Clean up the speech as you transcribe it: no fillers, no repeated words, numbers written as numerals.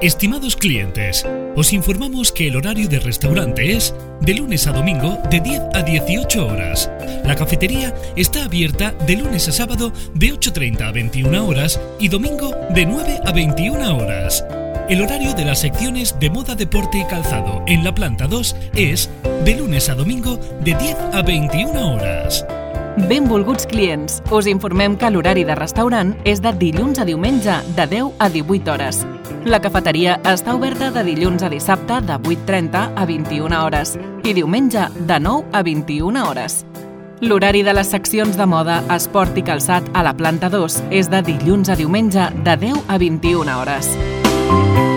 Estimados clientes, os informamos que el horario del restaurante es de lunes a domingo de 10 a 18 horas. La cafetería está abierta de lunes a sábado de 8:30 a 21 horas y domingo de 9 a 21 horas. El horario de las secciones de moda, deporte y calzado en la planta 2 és de lunes a domingo de 10 a 21 horas. Benvolguts clients, us informem que l'horari de restaurant és de dilluns a diumenge de 10 a 18 hores. La cafeteria està oberta de dilluns a dissabte de 8:30 a 21 hores i diumenge de 9 a 21 hores. L'horari de les seccions de moda, esport i calçat a la planta 2 és de dilluns a diumenge de 10 a 21 hores.